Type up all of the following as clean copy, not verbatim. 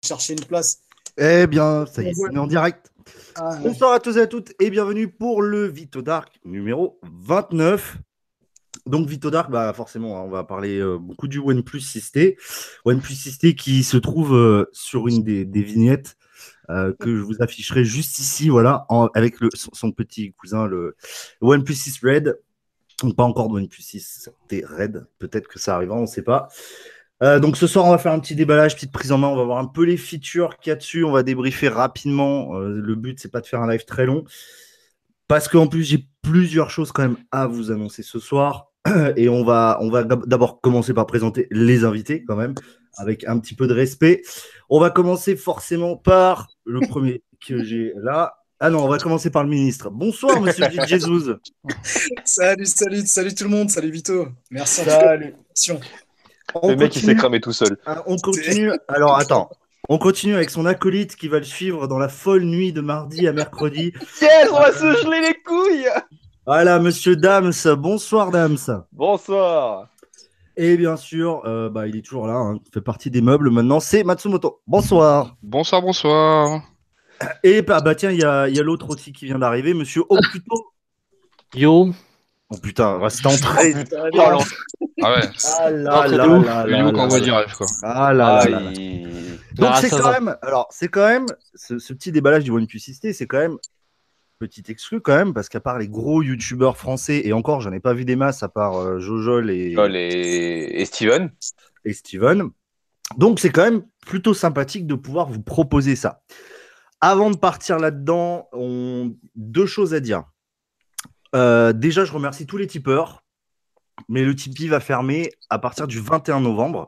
chercher une place. Eh bien, ça y est, on est en direct. Ah, ouais. Bonsoir à tous et à toutes et bienvenue pour le Vito Dark numéro 29. Donc Vito Dark, forcément, on va parler beaucoup du OnePlus 6T. OnePlus 6T qui se trouve sur une des vignettes que je vous afficherai juste ici, voilà, avec son petit cousin, le OnePlus 6 Red. Donc, pas encore de OnePlus 6T Red, peut-être que ça arrivera, on ne sait pas. Donc ce soir, on va faire un petit déballage, petite prise en main. On va voir un peu les features qu'il y a dessus. On va débriefer rapidement. Le but, c'est pas de faire un live très long. Parce qu'en plus, j'ai plusieurs choses quand même à vous annoncer ce soir. Et on va d'abord commencer par présenter les invités quand même, avec un petit peu de respect. On va commencer forcément par le premier que j'ai là. Ah non, on va commencer par le ministre. Bonsoir, monsieur Gilles Jesus. Salut tout le monde, salut Vito. Merci en tout cas pour Salut. l'invitation. Le mec, il s'est cramé tout seul. On continue. Alors, attends. On continue avec son acolyte qui va le suivre dans la folle nuit de mardi à mercredi. Yes, on va se geler les couilles. Voilà, monsieur Dams. Bonsoir, Dams. Bonsoir. Et bien sûr, il est toujours là. Il fait partie des meubles maintenant. C'est Matsumoto. Bonsoir. Bonsoir. Et tiens, il y a l'autre aussi qui vient d'arriver, monsieur Okuto. Yo. Oh putain, c'est entré. Ah ouais. Ah là là Le niveau qu'on voit du rêve, quoi. Ah là là là. Donc Ah, c'est ça quand va. même, alors c'est quand même ce petit déballage du OnePlus 6T, c'est quand même petit exclu quand même parce qu'à part les gros youtubeurs français et encore j'en ai pas vu des masses à part Jojol Et Steven. et Steven. Donc c'est quand même plutôt sympathique de pouvoir vous proposer ça. Avant de partir là-dedans, deux choses à dire. Déjà, je remercie tous les tipeurs, mais le Tipeee va fermer à partir du 21 novembre.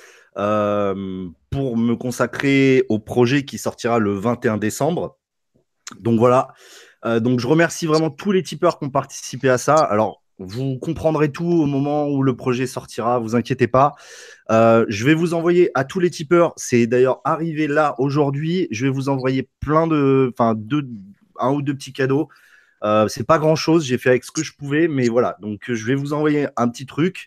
Pour me consacrer au projet qui sortira le 21 décembre. Donc voilà. Donc je remercie vraiment tous les tipeurs qui ont participé à ça. Alors, vous comprendrez tout au moment où le projet sortira, vous inquiétez pas. Je vais vous envoyer à tous les tipeurs, c'est d'ailleurs arrivé là aujourd'hui, je vais vous envoyer un ou deux petits cadeaux. C'est pas grand chose, j'ai fait avec ce que je pouvais, mais voilà. Donc je vais vous envoyer un petit truc.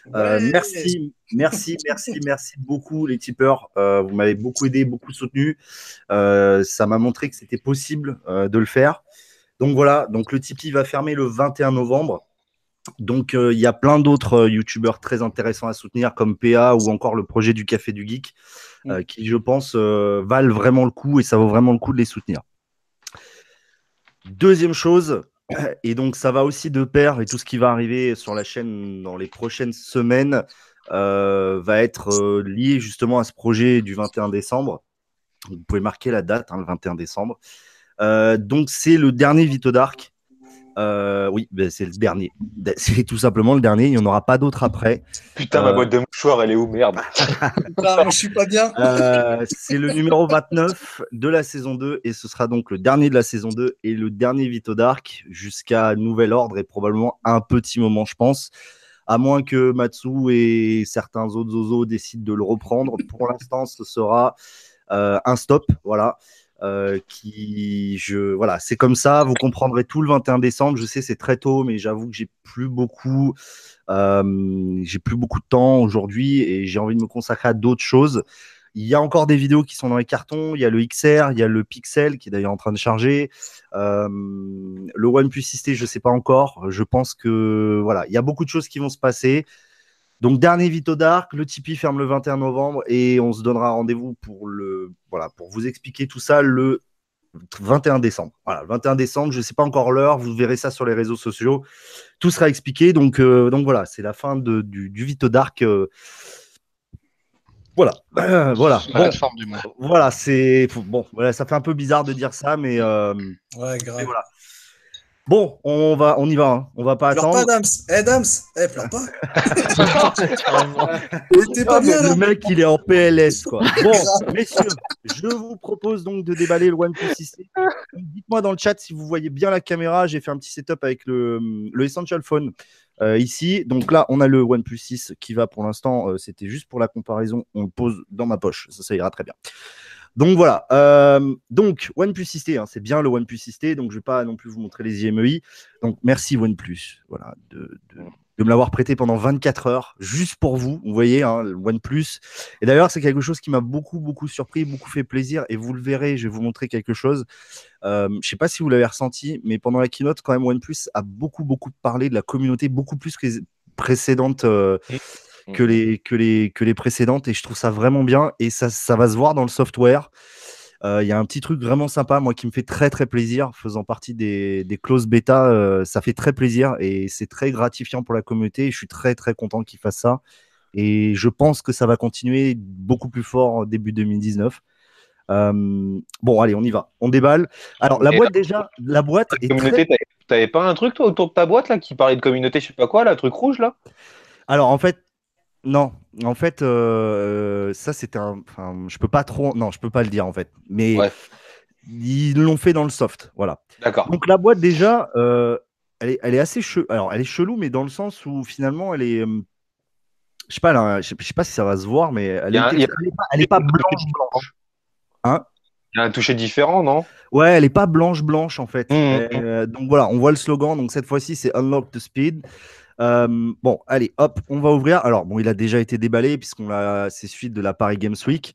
Merci beaucoup les tipeurs. Vous m'avez beaucoup aidé, beaucoup soutenu. Ça m'a montré que c'était possible de le faire. Donc voilà. Donc le Tipeee va fermer le 21 novembre. Donc il y a plein d'autres youtubeurs très intéressants à soutenir comme PA ou encore le projet du Café du Geek qui je pense valent vraiment le coup et ça vaut vraiment le coup de les soutenir. Deuxième chose, et donc ça va aussi de pair, et tout ce qui va arriver sur la chaîne dans les prochaines semaines va être lié justement à ce projet du 21 décembre. Vous pouvez marquer la date, le 21 décembre. Donc c'est le dernier Vito Dark. Oui, c'est le dernier. C'est tout simplement le dernier. Il n'y en aura pas d'autres après. Putain, ma boîte de mouchoirs, elle est où, merde? Là, je suis pas bien. C'est le numéro 29 de la saison 2 et ce sera donc le dernier de la saison 2 et le dernier Vito Dark jusqu'à nouvel ordre et probablement un petit moment, je pense. À moins que Matsu et certains autres Zozo décident de le reprendre. Pour l'instant, ce sera un stop. Voilà. Voilà, c'est comme ça, vous comprendrez tout le 21 décembre. Je sais, c'est très tôt, mais j'avoue que j'ai plus beaucoup de temps aujourd'hui et j'ai envie de me consacrer à d'autres choses. Il y a encore des vidéos qui sont dans les cartons. Il y a le XR, il y a le Pixel qui est d'ailleurs en train de charger. Le OnePlus 6T, je ne sais pas encore. Je pense que voilà, il y a beaucoup de choses qui vont se passer. Donc, dernier Vito Dark, le Tipeee ferme le 21 novembre et on se donnera rendez-vous pour vous expliquer tout ça le 21 décembre. Voilà, le 21 décembre, je ne sais pas encore l'heure, vous verrez ça sur les réseaux sociaux. Tout sera expliqué. Donc voilà, c'est la fin du Vito Dark. Voilà. Voilà. Voilà, voilà, ça fait un peu bizarre de dire ça, mais Ouais, grave. mais voilà. Bon, on y va. On va pas Pleure attendre. pas, Dams. Dams, pleure pas. T'es pas bien, là. Le mec, il est en PLS, quoi. Bon, messieurs, je vous propose donc de déballer le OnePlus 6T. Dites-moi dans le chat si vous voyez bien la caméra. J'ai fait un petit setup avec le Essential Phone ici. Donc là, on a le OnePlus 6 qui va pour l'instant, c'était juste pour la comparaison. On le pose dans ma poche. Ça ira très bien. Donc voilà. Donc OnePlus 6T, hein, c'est bien le OnePlus 6T, donc je vais pas non plus vous montrer les IMEI. Donc merci OnePlus, voilà, de me l'avoir prêté pendant 24 heures, juste pour vous. Vous voyez, hein, le OnePlus. Et d'ailleurs, c'est quelque chose qui m'a beaucoup surpris, beaucoup fait plaisir. Et vous le verrez, je vais vous montrer quelque chose. Je sais pas si vous l'avez ressenti, mais pendant la keynote, quand même, OnePlus a beaucoup parlé de la communauté, beaucoup plus que les précédentes. Que les précédentes, et je trouve ça vraiment bien, et ça va se voir dans le software. Il y a un petit truc vraiment sympa, moi, qui me fait très plaisir, faisant partie des closes bêta, ça fait très plaisir et c'est très gratifiant pour la communauté, et je suis très content qu'ils fassent ça, et je pense que ça va continuer beaucoup plus fort en début 2019. Bon, allez, on y va, on déballe. Alors, la Mais boîte, déjà, la boîte est communauté, t'avais pas un truc toi autour de ta boîte là qui parlait de communauté, je sais pas quoi, là, le truc rouge là? Alors, en fait, non, en fait, ça c'était un. Enfin, je peux pas trop. Non, je peux pas le dire en fait. Mais Ouais, ils l'ont fait dans le soft, voilà. d'accord. Donc la boîte déjà, elle est assez Alors, elle est chelou, mais dans le sens où finalement, elle est. Je sais pas, là, je sais pas si ça va se voir, mais Il y a un, il y a- elle est pas blanche. Hein? il y a un toucher différent, non? Ouais, elle est pas blanche en fait. Mmh. Donc voilà, on voit le slogan. Donc cette fois-ci, c'est Unlock the Speed. Bon, allez, hop, on va ouvrir. Alors, bon, il a déjà été déballé c'est suite de la Paris Games Week.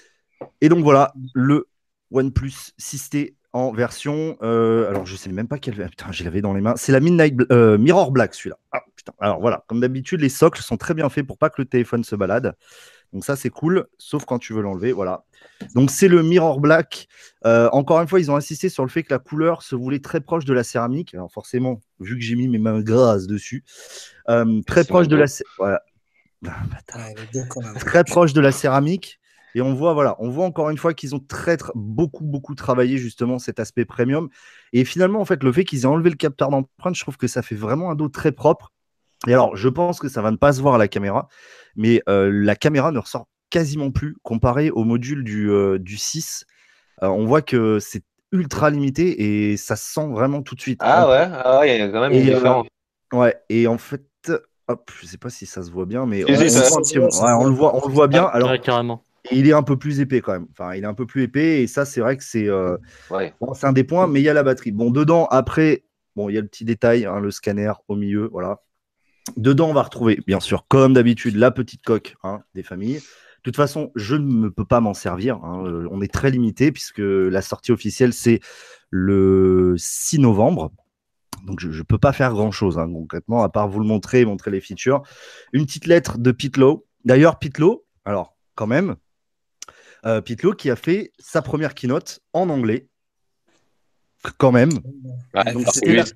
Et donc voilà, le OnePlus 6T en version. Alors, je sais même pas quelle. Putain, je l'avais dans les mains. C'est la Mirror Black, celui-là. Ah, putain. Alors voilà, comme d'habitude, les socles sont très bien faits pour pas que le téléphone se balade. Donc ça, c'est cool, sauf quand tu veux l'enlever. Voilà. Donc c'est le Mirror Black. Encore une fois, ils ont insisté sur le fait que la couleur se voulait très proche de la céramique. Alors forcément, vu que j'ai mis mes mains grasses dessus, très proche de la voilà. Ouais, les deux quand même. Très proche de la céramique. Et on voit encore une fois qu'ils ont beaucoup travaillé justement cet aspect premium. Et finalement, en fait, le fait qu'ils aient enlevé le capteur d'empreinte, je trouve que ça fait vraiment un dos très propre. Et alors, je pense que ça va ne pas se voir à la caméra, mais la caméra ne ressort quasiment plus comparé au module du 6. On voit que c'est ultra limité et ça se sent vraiment tout de suite. Ah ouais, il y a quand même une Et, différence. ouais, et en fait, hop, je sais pas si ça se voit bien, mais Si, si, ça- voit un petit- ouais, on le voit bien. Alors, Ouais, carrément. et il est un peu plus épais quand même. Enfin, il est un peu plus épais et ça, c'est vrai que Ouais. bon, c'est un des points, mais il y a la batterie. Bon, dedans, après, bon, il y a le petit détail, hein, le scanner au milieu, voilà. Dedans, on va retrouver, bien sûr, comme d'habitude, la petite coque, hein, des familles. De toute façon, je ne peux pas m'en servir, hein. On est très limité puisque la sortie officielle, c'est le 6 novembre. Donc, je ne peux pas faire grand-chose, hein, concrètement, à part vous le montrer, montrer les features. Une petite lettre de Pete Lowe. D'ailleurs, Pete Lowe, alors, quand même, Pete Lowe qui a fait sa première keynote en anglais, quand même. Ouais, Donc, parce que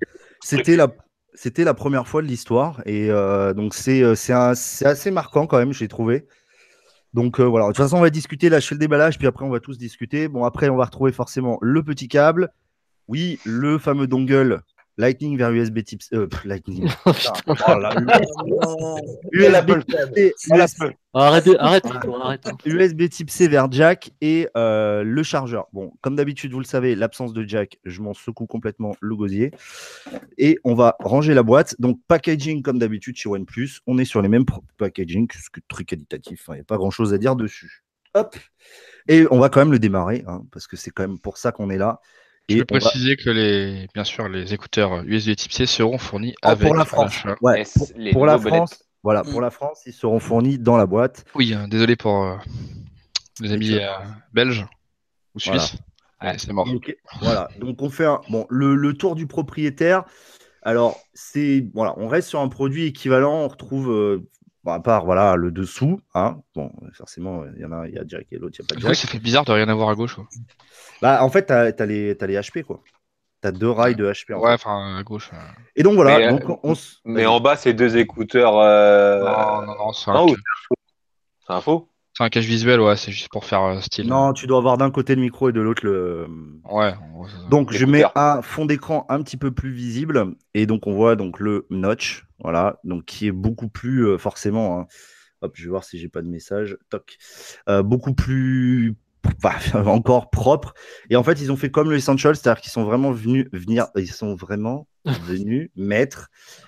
c'était la première fois de l'histoire. Et donc, c'est assez marquant quand même, j'ai trouvé. Donc, voilà. De toute façon, on va discuter. Là, je fais le déballage, puis après, on va tous discuter. Bon, après, on va retrouver forcément le petit câble. Oui, le fameux dongle Lightning vers USB type Lightning. Oh, putain. Oh là, Non. USB type C, Arrête, Nico, arrête. hein. USB type C vers jack et le chargeur. Bon, comme d'habitude, vous le savez, l'absence de jack, je m'en secoue complètement le gosier. Et on va ranger la boîte. Donc, packaging comme d'habitude chez OnePlus. On est sur les mêmes packaging, ce qui est très qualitatif. Il n'y a pas grand-chose à dire dessus. Hop. Et on va quand même le démarrer, hein, parce que c'est quand même pour ça qu'on est là. Je Et peux on va- préciser que bien sûr, les écouteurs USB type C seront fournis Oh, avec pour la France. l'achat. Ouais, les pour la nouveaux bonnets. France, voilà, pour la France, ils seront fournis dans la boîte. Oui, désolé pour les amis belges ou Voilà. suisses. Ouais, c'est mort. Donc, voilà. Donc on fait le tour du propriétaire. Alors voilà, on reste sur un produit équivalent. On retrouve à part voilà le dessous, hein. Bon, forcément, il y a Jack et l'autre, il n'y a pas de Oui, Jack. ça fait bizarre de rien avoir à gauche. Quoi. Bah, en fait, t'as les HP, quoi. T'as 2 rails de HP, en Ouais, fait. enfin à gauche. Et donc voilà. Mais, Donc Mais en bas, c'est deux écouteurs. Non, c'est Non, un, c'est un faux. c'est un cache visuel, ouais, c'est juste pour faire style. Non, tu dois avoir d'un côté le micro et de l'autre le. Ouais, en gros, c'est ça. Donc, je L'écouteur. mets un fond d'écran un petit peu plus visible. Et donc, on voit donc le notch. Voilà. Donc, qui est beaucoup plus, forcément. Hein. Hop, je vais voir si j'ai pas de message. Toc. Beaucoup plus. Enfin, encore propre. Et en fait, ils ont fait comme le Essential, c'est-à-dire qu'ils sont vraiment ils sont vraiment venus mettre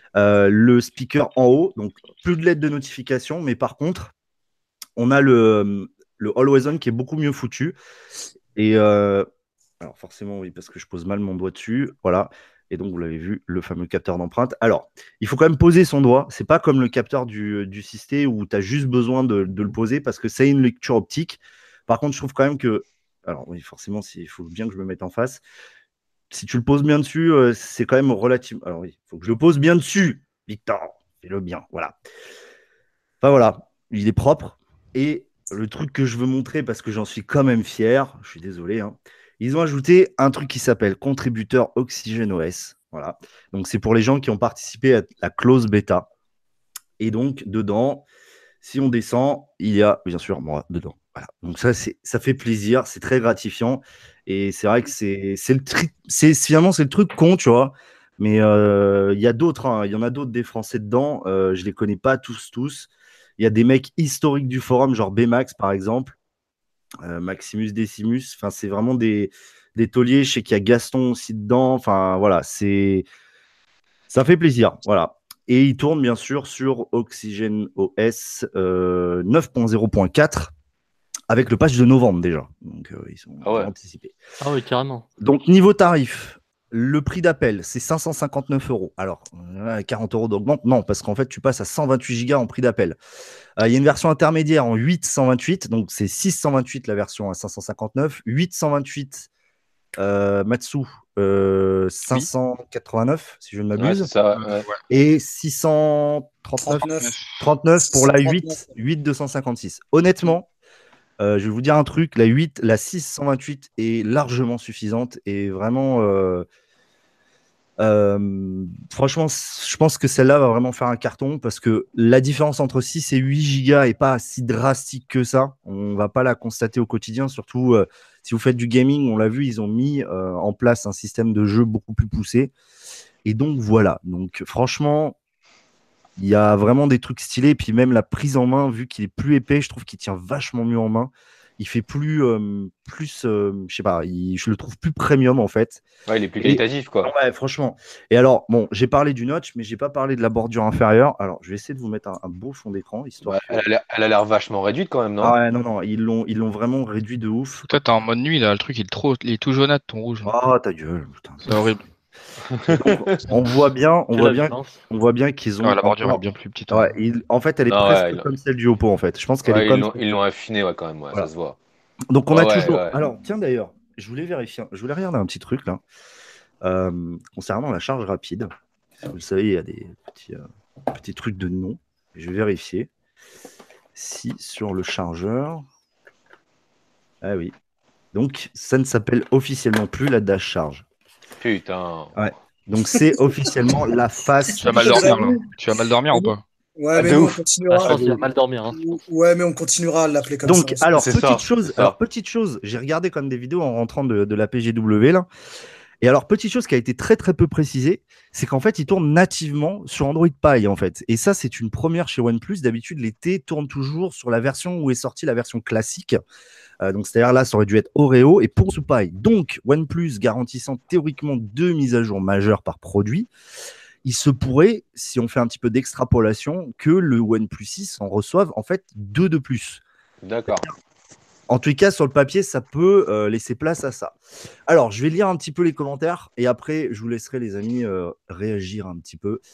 le speaker en haut. Donc, plus de LED de notification. Mais par contre, on a le Always On qui est beaucoup mieux foutu. Et alors forcément, oui, parce que je pose mal mon doigt dessus. Voilà. Et donc, vous l'avez vu, le fameux capteur d'empreinte. Alors, il faut quand même poser son doigt. C'est pas comme le capteur du Systé où tu as juste besoin de le poser parce que c'est une lecture optique. Par contre, je trouve quand même que. Alors, oui, forcément, il faut bien que je me mette en face. Si tu le poses bien dessus, c'est quand même relativement. Alors, oui, il faut que je le pose bien dessus. Victor, fais-le bien. Voilà. Enfin, voilà. Il est propre. Et le truc que je veux montrer, parce que j'en suis quand même fier, je suis désolé, hein, ils ont ajouté un truc qui s'appelle contributeur Oxygène OS. Voilà. Donc, c'est pour les gens qui ont participé à la close bêta. Et donc, dedans, si on descend, il y a, bien sûr, moi, dedans. Voilà. Donc, ça fait plaisir, c'est très gratifiant. Et c'est vrai que finalement, c'est le truc con, tu vois. Mais il y a d'autres, hein. Il y en a d'autres des Français dedans. Je les connais pas tous. Il y a des mecs historiques du forum, genre Bmax, par exemple. Maximus Decimus. Enfin, c'est vraiment des tauliers. Je sais qu'il y a Gaston aussi dedans. Enfin, voilà, ça fait plaisir. Voilà. Et il tourne bien sûr sur Oxygen OS 9.0.4 avec le patch de novembre déjà. Donc, ils sont anticipés. Ah oui, carrément. Donc, niveau tarif, le prix d'appel, c'est 559 €. Alors, 40 € d'augmente. Non, parce qu'en fait, tu passes à 128 Go en prix d'appel. Il y a une version intermédiaire en 828, donc c'est 628 la version à 559, 828 Matsu 589, si je ne Ouais, m'abuse, c'est ça. Ouais. et 639 39 pour la 8 256. Honnêtement, je vais vous dire un truc, la 628 est largement suffisante et vraiment, franchement, je pense que celle-là va vraiment faire un carton parce que la différence entre 6 et 8 gigas est pas si drastique que ça. On va pas la constater au quotidien, surtout si vous faites du gaming, on l'a vu, ils ont mis en place un système de jeu beaucoup plus poussé. Et donc voilà, donc franchement, il y a vraiment des trucs stylés. Et puis même la prise en main, vu qu'il est plus épais, je trouve qu'il tient vachement mieux en main. Il fait je sais pas, je le trouve plus premium en fait. Ouais, il est plus qualitatif, quoi. Ouais, franchement. Et alors, bon, j'ai parlé du notch, mais j'ai pas parlé de la bordure inférieure. Alors, je vais essayer de vous mettre un beau fond d'écran, histoire que... Elle a l'air vachement réduite quand même, non? Ah ouais, non, ils l'ont vraiment réduit de ouf. Toi, t'es en mode nuit, là, le truc, il est tout jaunâtre, ton rouge. Oh, ta gueule, putain. C'est horrible. Donc, on voit bien qu'ils ont... Ouais, la bordure est bien plus petite. Ouais, en fait, elle est presque comme celle du Oppo, en fait. Je pense qu'elle est comme... Ils l'ont affiné, ouais, quand même, ouais, Voilà. ça se voit. Donc, on a toujours... Ouais. Alors, tiens, d'ailleurs, je voulais vérifier, je voulais regarder un petit truc, là, concernant la charge rapide. Vous le savez, il y a des petits trucs de nom. Je vais vérifier si sur le chargeur... Ah oui. Donc, ça ne s'appelle officiellement plus la Dash Charge. Putain. Ouais. Donc, c'est officiellement la face... Tu vas mal dormir, là. Tu vas mal dormir ou pas? Ouais, mais nous, on continuera. Je pense qu'il va mal dormir. Hein. Ouais, mais on continuera à l'appeler comme Donc, ça. alors, C'est ça. petite chose, j'ai regardé comme des vidéos en rentrant de la PGW, là. Et alors, petite chose qui a été très très peu précisée, c'est qu'en fait, il tourne nativement sur Android Pie, en fait. Et ça, c'est une première chez OnePlus. D'habitude, les T tournent toujours sur la version où est sortie la version classique. Donc, c'est-à-dire là, ça aurait dû être Oreo et Ponzu Pie. Donc, OnePlus garantissant théoriquement 2 mises à jour majeures par produit. Il se pourrait, si on fait un petit peu d'extrapolation, que le OnePlus 6 en reçoive en fait 2 de plus. D'accord. En tout cas, sur le papier, ça peut laisser place à ça. Alors, je vais lire un petit peu les commentaires et après, je vous laisserai, les amis, réagir un petit peu.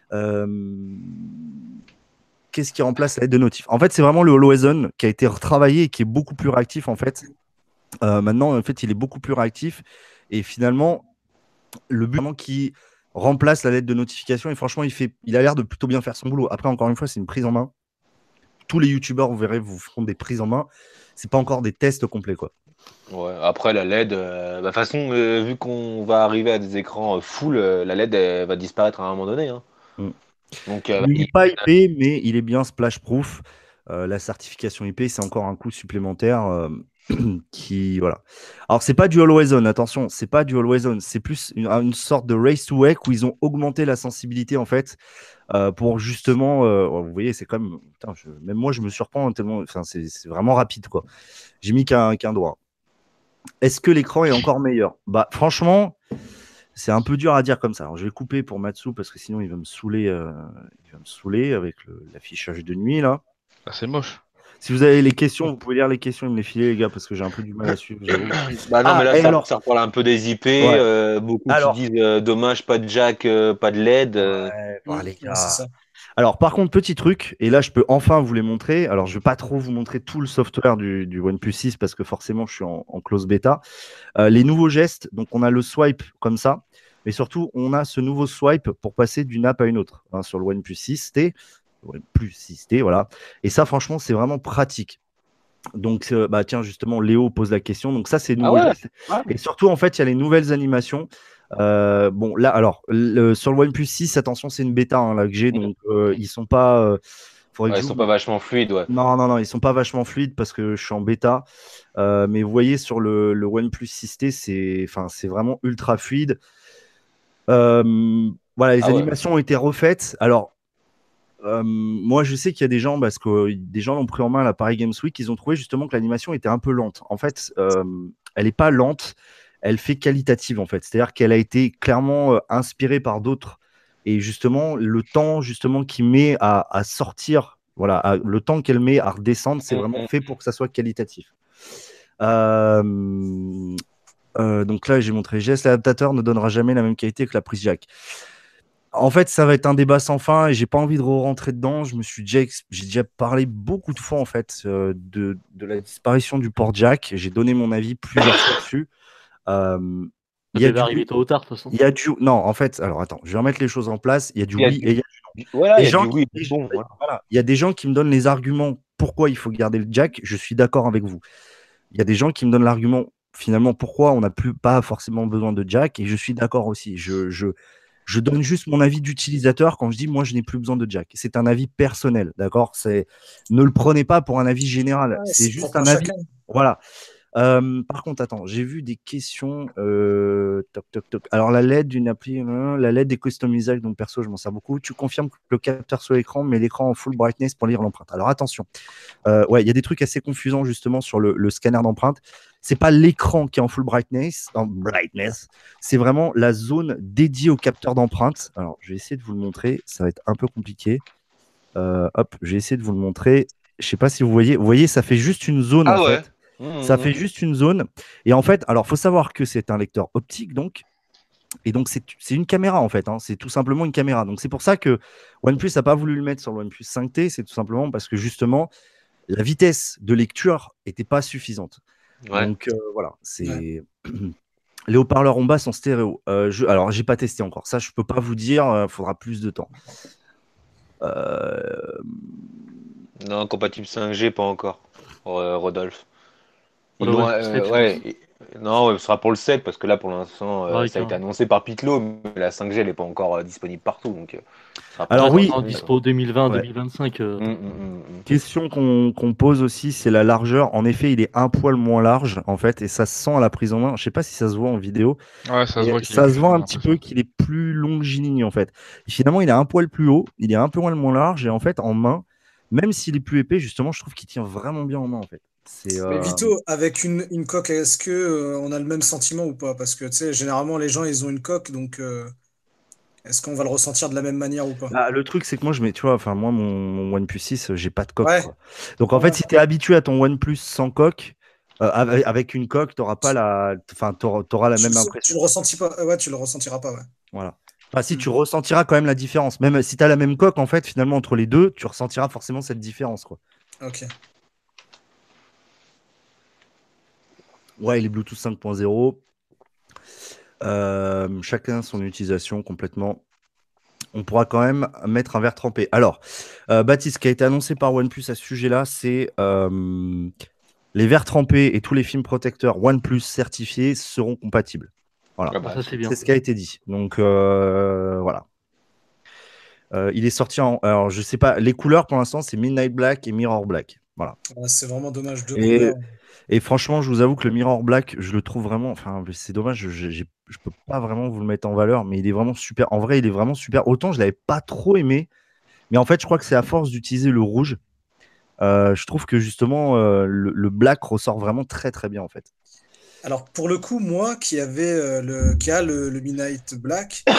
Qu'est-ce qui remplace la lettre de notif? En fait, c'est vraiment le Always On qui a été retravaillé et qui est beaucoup plus réactif, en fait. Maintenant, en fait, il est beaucoup plus réactif. Et finalement, le but, vraiment, qui remplace la lettre de notification. Et franchement, il a l'air de plutôt bien faire son boulot. Après, encore une fois, c'est une prise en main. Tous les youtubeurs, vous verrez, vous feront des prises en main. C'est pas encore des tests complets, quoi. Ouais, après la LED, de toute façon, vu qu'on va arriver à des écrans full, la LED elle va disparaître à un moment donné. Hein. Donc, il n'est pas IP, mais il est bien splash proof. La certification IP, c'est encore un coût supplémentaire qui, voilà. Alors, c'est pas du Always On, attention, c'est pas du Always On, c'est plus une sorte de race to wake où ils ont augmenté la sensibilité en fait pour justement, vous voyez, c'est comme, même moi je me surprends tellement, enfin c'est vraiment rapide quoi. J'ai mis qu'un doigt. Est-ce que l'écran est encore meilleur? Bah franchement, c'est un peu dur à dire comme ça. Alors, je vais couper pour Matsu parce que sinon il va me saouler, avec l'affichage de nuit là. Ah, c'est moche. Si vous avez les questions, vous pouvez lire les questions et me les filer, les gars, parce que j'ai un peu du mal à suivre, j'avoue. Bah non, mais là, et ça, alors ça reparle un peu des IP. Ouais. Beaucoup Alors, qui disent dommage, pas de jack, pas de LED. ouais, les Ouais, c'est gars. ça. Alors, par contre, petit truc, et là, je peux enfin vous les montrer. Alors, je vais pas trop vous montrer tout le software du OnePlus 6 parce que forcément, je suis en close bêta. Les nouveaux gestes, donc on a le swipe comme ça, mais surtout, on a ce nouveau swipe pour passer d'une app à une autre sur le OnePlus 6T. OnePlus 6T, voilà. Et ça, franchement, c'est vraiment pratique. Donc, bah, tiens, justement, Léo pose la question. Donc, ça, c'est Ah nouveau ouais. geste. Et surtout, en fait, il y a les nouvelles animations. Bon, là, alors, sur le OnePlus 6, attention, c'est une bêta là que j'ai. Donc, ils sont pas. Faudrait que Ouais, ils sont pas vachement fluides, ouais. Non, ils sont pas vachement fluides parce que je suis en bêta. Mais vous voyez, sur le OnePlus 6T, c'est vraiment ultra fluide. Voilà, les Ah ouais. animations ont été refaites. Alors, moi, je sais qu'il y a des gens, parce que des gens l'ont pris en main à la Paris Games Week, ils ont trouvé justement que l'animation était un peu lente. En fait, elle n'est pas lente, elle fait qualitative en fait. C'est-à-dire qu'elle a été clairement inspirée par d'autres. Et justement, le temps justement qu'il met à sortir, voilà, le temps qu'elle met à redescendre, c'est vraiment fait pour que ça soit qualitatif. Donc là, j'ai montré geste. L'adaptateur ne donnera jamais la même qualité que la prise jack. En fait, ça va être un débat sans fin et j'ai pas envie de rentrer dedans. J'ai déjà parlé beaucoup de fois en fait de la disparition du port jack. J'ai donné mon avis plusieurs fois dessus. Ça Il y a devait arriver tôt ou tard, de toute façon. il y a du non, en fait, alors attends, je vais remettre les choses en place. Il y a du Il y a oui du- et il y a Voilà, des il y a gens du oui, qui, bon, voilà. voilà, il y a des gens qui me donnent les arguments pourquoi il faut garder le jack. Je suis d'accord avec vous. Il y a des gens qui me donnent l'argument finalement pourquoi on n'a pas forcément besoin de jack et je suis d'accord aussi. Je donne juste mon avis d'utilisateur quand je dis moi je n'ai plus besoin de jack. C'est un avis personnel, d'accord? Ne le prenez pas pour un avis général. Ouais, C'est c'est juste propre à un avis. chacun. Voilà. Par contre, attends, j'ai vu des questions. Toc, toc, toc. Alors, la LED d'une appli, la LED est customisable, donc perso, je m'en sers beaucoup. Tu confirmes que le capteur sur l'écran met l'écran en full brightness pour lire l'empreinte. Alors, attention. Ouais, il y a des trucs assez confusants justement sur le scanner d'empreinte. C'est pas l'écran qui est en full brightness, c'est vraiment la zone dédiée au capteur d'empreinte. Alors, je vais essayer de vous le montrer. Ça va être un peu compliqué. Hop, je vais essayer de vous le montrer. Je sais pas si vous voyez. Vous voyez, ça fait juste une zone en Ah ouais. fait. Ça fait juste une zone. Et en fait, alors, faut savoir que c'est un lecteur optique, donc. Et donc, c'est une caméra, en fait. C'est tout simplement une caméra. Donc, c'est pour ça que OnePlus n'a pas voulu le mettre sur le OnePlus 5T. C'est tout simplement parce que, justement, la vitesse de lecture n'était pas suffisante. Ouais. Donc, voilà. Les haut-parleurs en bas sont stéréo. Alors, j'ai pas testé encore. Ça, je peux pas vous dire. Il faudra plus de temps. Non, compatible 5G, pas encore, Rodolphe. Pour Ils le l'ont, OnePlus 7, je ouais. pense. Non, ouais, ce sera pour le 7 parce que là, pour l'instant, Ouais, ça a été carrément. annoncé par Pitlo, mais la 5G, elle n'est pas encore disponible partout. Donc, ce sera pas Alors, Ouais, encore oui. c'est en disponible. dispo 2020, Ouais. 2025. Question qu'on pose aussi, c'est la largeur. En effet, il est un poil moins large, en fait, et ça se sent à la prise en main. Je sais pas si ça se voit en vidéo. Ouais, ça se Et voit qu'il est ça plus se voit fin, un j'ai petit l'impression. peu qu'il est plus longiligne, en fait. Et finalement, il est un poil plus haut, il est un peu moins large, et en fait, en main, même s'il est plus épais, justement, je trouve qu'il tient vraiment bien en main, en fait. Mais Vito, avec une coque, est-ce que on a le même sentiment ou pas? Parce que tu sais, généralement les gens ils ont une coque, donc est-ce qu'on va le ressentir de la même manière ou pas? Bah, le truc, c'est que moi, moi, mon OnePlus 6, j'ai pas de coque, Ouais, quoi. Donc, en fait, voilà. si tu es habitué à ton OnePlus sans coque, avec une coque, t'auras la même Tu impression. le ressentis pas, ouais, tu le ressentiras pas, ouais. Voilà. Enfin, si Hmm. tu ressentiras quand même la différence. Même si tu as la même coque, en fait, finalement, entre les deux, tu ressentiras forcément cette différence, quoi. Ok. Ouais, il est Bluetooth 5.0. Chacun son utilisation complètement. On pourra quand même mettre un verre trempé. Alors, Baptiste, ce qui a été annoncé par OnePlus à ce sujet-là, c'est les verres trempés et tous les films protecteurs OnePlus certifiés seront compatibles. Voilà. Ah bah, Ça, c'est bien. C'est ce qui a été dit. Donc, voilà. Il est sorti en. Alors, je sais pas, les couleurs pour l'instant, c'est Midnight Black et Mirror Black. Voilà. Ouais, c'est vraiment dommage, deux Et, couleurs. et franchement, je vous avoue que le Mirror Black, je le trouve vraiment. Enfin, c'est dommage, je peux pas vraiment vous le mettre en valeur, mais il est vraiment super. En vrai, il est vraiment super. Autant je l'avais pas trop aimé, mais en fait, je crois que c'est à force d'utiliser le rouge. Je trouve que justement, le Black ressort vraiment très très bien en fait. Alors pour le coup, moi qui a le Midnight Black,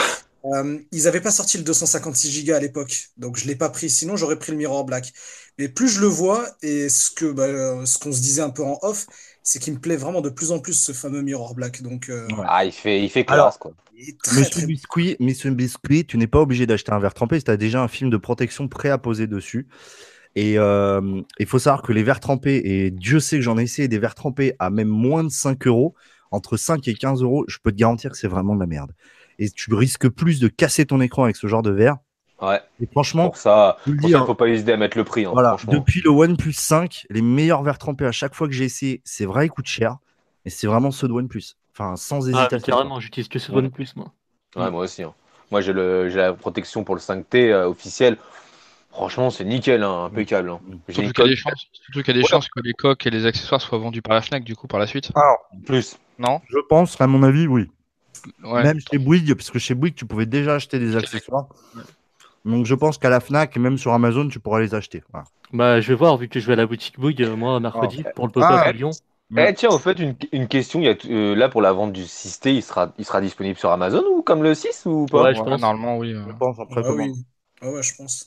Ils n'avaient pas sorti le 256 Go à l'époque, donc je l'ai pas pris. Sinon, j'aurais pris le Mirror Black. Mais plus je le vois, et ce qu'on se disait un peu en off, c'est qu'il me plaît vraiment de plus en plus ce fameux Mirror Black. Donc, Ouais. Ah, il fait classe, Alors, quoi. il est très très bon. Monsieur Biscuit, tu n'es pas obligé d'acheter un verre trempé si tu as déjà un film de protection prêt à poser dessus. Et il faut savoir que les verres trempés, et Dieu sait que j'en ai essayé des verres trempés à même moins de 5 euros, entre 5 et 15 euros, je peux te garantir que c'est vraiment de la merde. Et tu risques plus de casser ton écran avec ce genre de verre. Ouais. Et franchement, Pour ça, je vous le pour dis, ça, il hein, faut pas hésiter à mettre le prix, hein, voilà, franchement. depuis le OnePlus 5, les meilleurs verres trempés à chaque fois que j'ai essayé, c'est vrai, ils coûtent cher, mais c'est vraiment ceux de OnePlus. Enfin, sans Ah, mais hésitation. carrément, j'utilise que ce Ouais. OnePlus, moi. Ouais, moi aussi, hein. Moi, j'ai la protection pour le 5T officiel. Franchement, c'est nickel, hein, impeccable, hein. J'ai Surtout une qu'il y a coque des chances, surtout qu'il y a des Ouais. chances que les coques et les accessoires soient vendus par la Fnac, du coup, par la suite. Alors, plus. Non? je pense, à mon avis, oui. Ouais. Même chez Bouygues, parce que chez Bouygues, tu pouvais déjà acheter des accessoires. Ouais. Donc, je pense qu'à la Fnac et même sur Amazon, tu pourras les acheter. Voilà. Bah, je vais voir, vu que je vais à la boutique Bouygues, moi, mercredi, pour le pop-up Ah, à Lyon. Tiens, au fait, une question. Là, pour la vente du 6T, il sera disponible sur Amazon ou comme le 6 ou pas? Ouais, je Ouais, pense. normalement, oui. je pense en Ah précommande. oui. Ah ouais, je pense.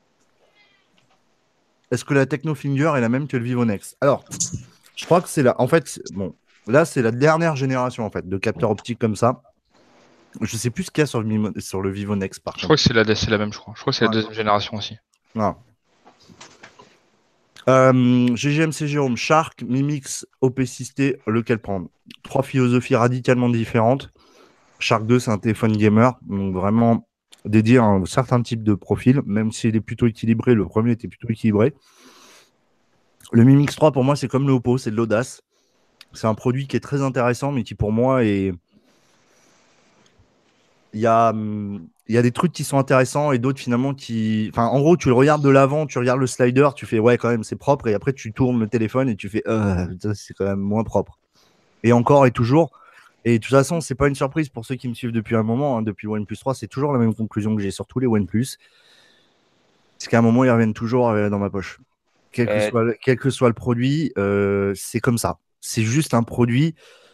Est-ce que la Technofinger est la même que le Vivo Nex? Alors, je crois que c'est la. En fait, bon, là, c'est la dernière génération en fait de capteurs optiques comme ça. Je sais plus ce qu'il y a sur le Vivo Nex par Je crois contre. que c'est la même, je crois. Je crois que c'est la Ouais. deuxième génération aussi. Ah. GGMC Home, Shark, Mimix, OP6T, lequel prendre? Trois philosophies radicalement différentes. Shark 2, c'est un téléphone gamer, donc vraiment dédié à un certain type de profil, même s'il est plutôt équilibré. Le premier était plutôt équilibré. Le Mimix 3, pour moi, c'est comme le Oppo, c'est de l'audace. C'est un produit qui est très intéressant, mais qui pour moi est. Il y a des trucs qui sont intéressants et d'autres finalement qui. Enfin, en gros, tu le regardes de l'avant, tu regardes le slider, tu fais ouais, quand même, c'est propre. Et après, tu tournes le téléphone et tu fais ça, c'est quand même moins propre. Et encore et toujours. Et de toute façon, c'est pas une surprise pour ceux qui me suivent depuis un moment. Hein, depuis le OnePlus 3, c'est toujours la même conclusion que j'ai sur tous les OnePlus. C'est qu'à un moment, ils reviennent toujours dans ma poche. Quel que soit le produit, c'est comme ça. C'est juste un produit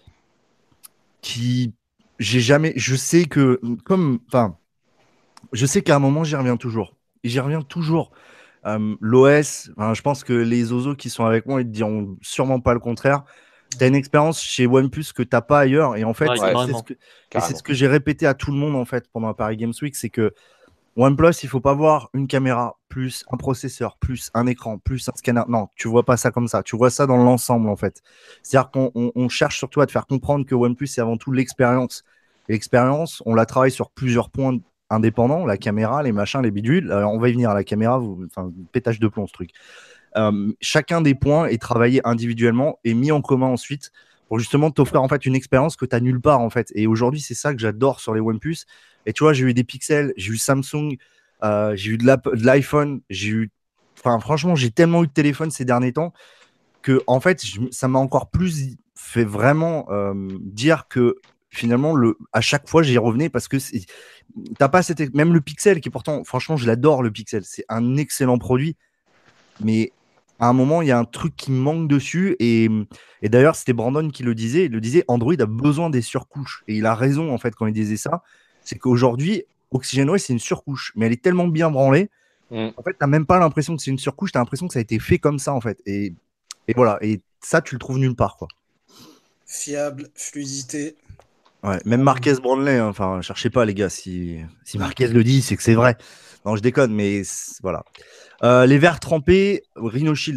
qui. Je sais que. Enfin. Je sais qu'à un moment, j'y reviens toujours. Et j'y reviens toujours. L'OS, je pense que les osos qui sont avec moi, ils te diront sûrement pas le contraire. Tu as une expérience chez OnePlus que tu n'as pas ailleurs. Et en fait, Ouais, carrément. c'est ce que j'ai répété à tout le monde en fait pendant Paris Games Week, c'est que OnePlus, il faut pas voir une caméra, plus un processeur, plus un écran, plus un scanner. Non, tu vois pas ça comme ça. Tu vois ça dans l'ensemble en fait. C'est-à-dire qu'on cherche surtout à te faire comprendre que OnePlus, c'est avant tout l'expérience. Et l'expérience, on la travaille sur plusieurs points indépendants, la caméra, les machins, les bidules. Alors, on va y venir à la caméra, pétage de plomb ce truc. Chacun des points est travaillé individuellement et mis en commun ensuite pour justement t'offrir en fait une expérience que tu n'as nulle part en fait. Et aujourd'hui, c'est ça que j'adore sur les OnePlus. Et tu vois, j'ai eu des Pixels, j'ai eu Samsung, j'ai eu de l'iPhone, franchement, j'ai tellement eu de téléphone ces derniers temps que en fait, ça m'a encore plus fait vraiment dire que finalement, à chaque fois, j'y revenais parce que t'as pas même le Pixel qui pourtant, franchement, je l'adore le Pixel, c'est un excellent produit, mais à un moment, il y a un truc qui me manque dessus et d'ailleurs, c'était Brandon qui le disait. Il le disait, Android a besoin des surcouches et il a raison en fait quand il disait ça. C'est qu'aujourd'hui, OxygenOS, c'est une surcouche, mais elle est tellement bien branlée. En fait, t'as même pas l'impression que c'est une surcouche, t'as l'impression que ça a été fait comme ça en fait. Et voilà, et ça, tu le trouves nulle part, quoi. Fiable, fluidité. Ouais, même Marquez Brownlee, hein, enfin, cherchez pas, les gars, si Marquez le dit, c'est que c'est vrai. Non, je déconne, mais voilà. Les verres trempés, Rhino Shield.